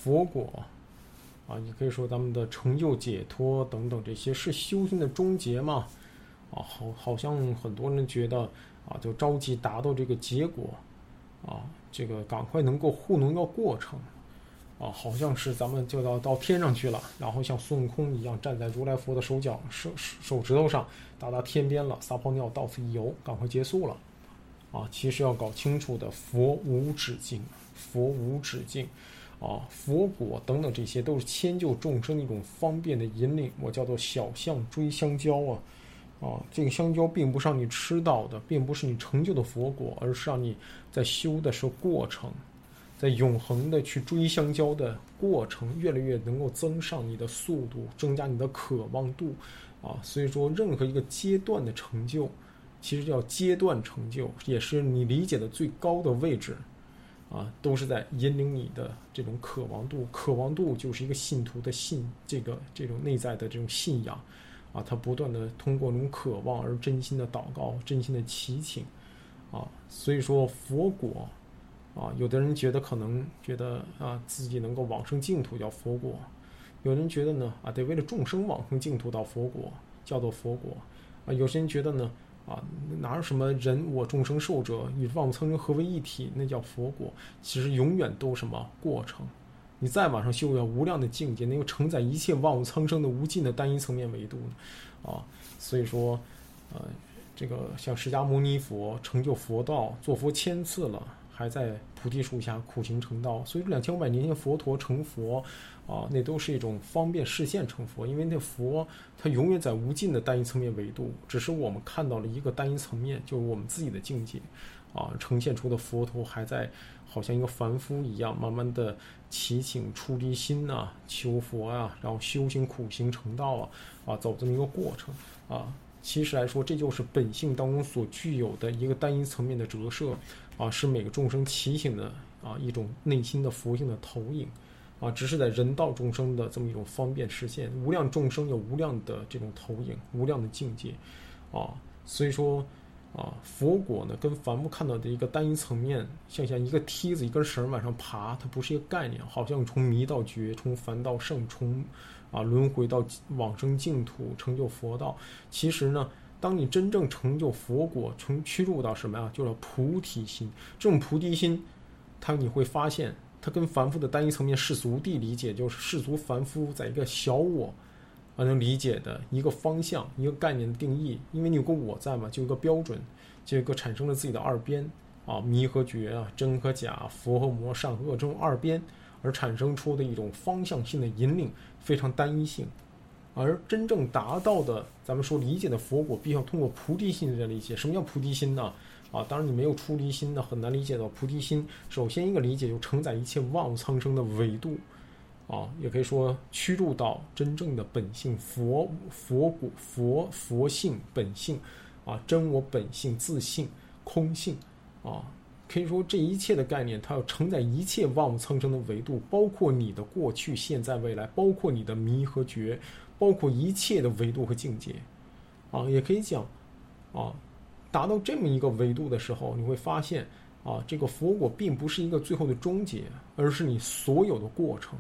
佛果也可以说咱们的成就解脱等等，这些是修行的终结嘛？好像很多人觉得就着急达到这个结果这个赶快能够糊弄一个过程好像是咱们就要到天上去了，然后像孙悟空一样站在如来佛的手指头上，到天边了，撒泡尿到此一游，赶快结束了其实要搞清楚的，佛无止境，佛无止境佛果等等，这些都是迁就众生的一种方便的引领。我叫做小象追香蕉这个香蕉并不是让你吃到的，并不是你成就的佛果，而是让你在修的是过程，在永恒的去追香蕉的过程，越来越能够增上你的速度，增加你的渴望度所以说任何一个阶段的成就，其实叫阶段成就，也是你理解的最高的位置都是在引领你的这种渴望度。渴望度就是一个信徒的这种内在的这种信仰他不断的通过那种渴望而真心的祷告，真心的祈请所以说佛果有的人可能觉得自己能够往生净土叫佛果，有人觉得呢得为了众生往生净土到佛果叫做佛果有些人觉得呢哪有什么人我众生寿者与万物苍生合为一体，那叫佛果。其实永远都什么过程，你再往上修要无量的境界，能够承载一切万物苍生的无尽的单一层面维度所以说这个像释迦牟尼佛成就佛道，做佛1000次了，还在菩提树下苦行成道。所以2500年前佛陀成佛那都是一种方便示现成佛，因为那佛它永远在无尽的单一层面维度，只是我们看到了一个单一层面，就是我们自己的境界呈现出的佛陀还在好像一个凡夫一样，慢慢的祈请出离心求佛然后修行苦行成道走这么一个过程其实来说，这就是本性当中所具有的一个单一层面的折射是每个众生祈请的一种内心的佛性的投影只是在人道众生的这么一种方便实现。无量众生有无量的这种投影，无量的境界所以说佛果呢跟凡夫看到的一个单一层面，像一个梯子一根绳往上爬，它不是一个概念，好像从迷到觉，从凡到圣，从轮回到往生净土，成就佛道。其实呢，当你真正成就佛果，从趋入到什么呀？就是菩提心。这种菩提心你会发现它跟凡夫的单一层面世俗地理解，就是世俗凡夫在一个小我能理解的一个方向，一个概念的定义。因为你有个我在嘛，就有个标准，就有个产生了自己的二边迷和觉真和假，佛和魔，善和恶，这种二边而产生出的一种方向性的引领，非常单一性。而真正达到的咱们说理解的佛果，必须要通过菩提心的理解。什么叫菩提心呢？当然你没有出离心呢，很难理解到菩提心。首先一个理解就承载一切万物苍生的维度也可以说趋入到真正的本性佛果佛性本性真我本性自性空性可以说这一切的概念，它要承载一切万物苍生的维度，包括你的过去现在未来，包括你的迷和觉，包括一切的维度和境界也可以讲达到这么一个维度的时候，你会发现这个佛果并不是一个最后的终结，而是你所有的过程。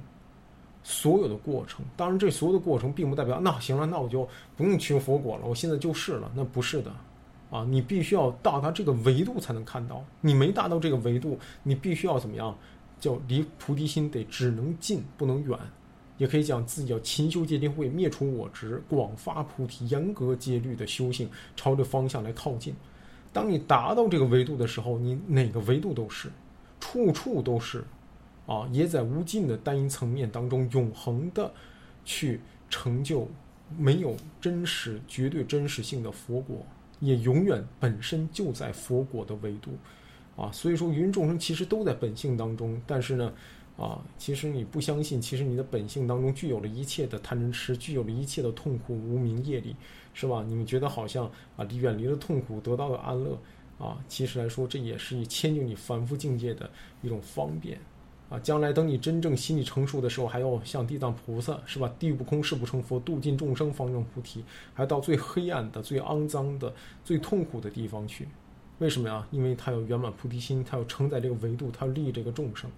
当然这所有的过程并不代表那行了，那我就不用求佛果了，我现在就是了，那不是的你必须要到达这个维度才能看到。你没达到这个维度，你必须要怎么样，叫离菩提心得只能近不能远。也可以讲自己要勤修戒定慧，灭除我执，广发菩提，严格戒律的修行，朝着方向来靠近。当你达到这个维度的时候，你哪个维度都是，处处都是也在无尽的单一层面当中永恒的去成就没有真实绝对真实性的佛果，也永远本身就在佛果的维度所以说芸众生其实都在本性当中，但是呢其实你不相信，其实你的本性当中具有了一切的贪嗔痴，具有了一切的痛苦无明业力，是吧？你们觉得好像远离了痛苦，得到了安乐其实来说这也是迁就你凡夫境界的一种方便将来等你真正心理成熟的时候，还要像地藏菩萨，是吧？地不空誓不成佛，度尽众生方证菩提，还到最黑暗的最肮脏的最痛苦的地方去。为什么呀？因为他有圆满菩提心，他要承载这个维度，他要利益这个众生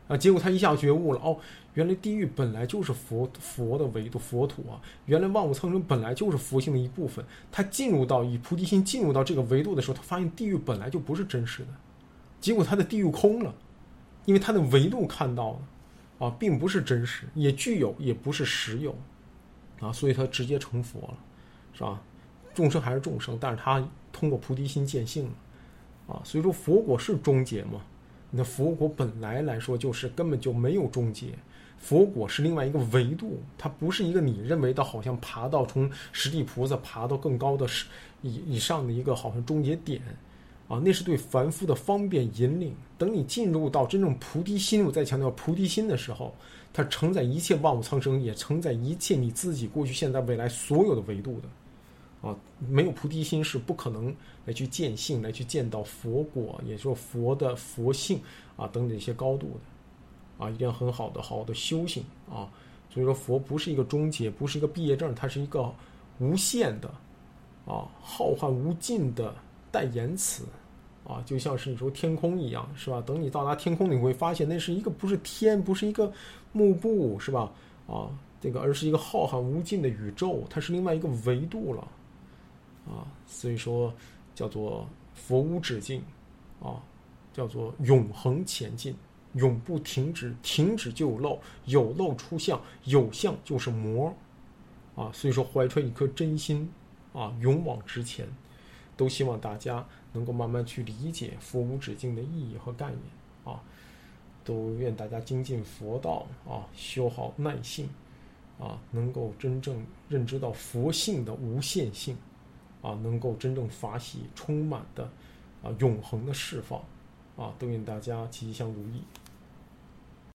啊，结果他一下觉悟了，哦，原来地狱本来就是佛的维度，佛土啊，原来万物苍生本来就是佛性的一部分。他以菩提心进入到这个维度的时候，他发现地狱本来就不是真实的，结果他的地狱空了，因为他的维度看到了啊，并不是真实，也具有，也不是实有啊，所以他直接成佛了，是吧？众生还是众生，但是他通过菩提心见性了啊，所以说佛果是终结嘛。那佛果本来说就是根本就没有终结，佛果是另外一个维度，它不是一个你认为的好像爬到从十地菩萨爬到更高的以上的一个好像终结点啊，那是对凡夫的方便引领。等你进入到真正菩提心，我再强调菩提心的时候，它承载一切万物苍生，也承载一切你自己过去现在未来所有的维度的。啊，没有菩提心是不可能来去见性，来去见到佛果，也就是说佛的佛性啊等等一些高度的，啊，一定很好的修行啊。所以说佛不是一个终结，不是一个毕业证，它是一个无限的啊，浩瀚无尽的代言词啊，就像是你说天空一样，是吧？等你到达天空，你会发现那是一个不是天，不是一个幕布，是吧？啊，这个而是一个浩瀚无尽的宇宙，它是另外一个维度了。啊，所以说叫做佛无止境，啊，叫做永恒前进，永不停止，停止就有漏，有漏出相，有相就是魔，啊，所以说怀揣一颗真心，啊，勇往直前，都希望大家能够慢慢去理解佛无止境的意义和概念，啊，都愿大家精进佛道，啊，修好耐性，啊，能够真正认知到佛性的无限性。啊，能够真正法喜充满的，啊，永恒的释放，啊，都愿大家吉祥如意。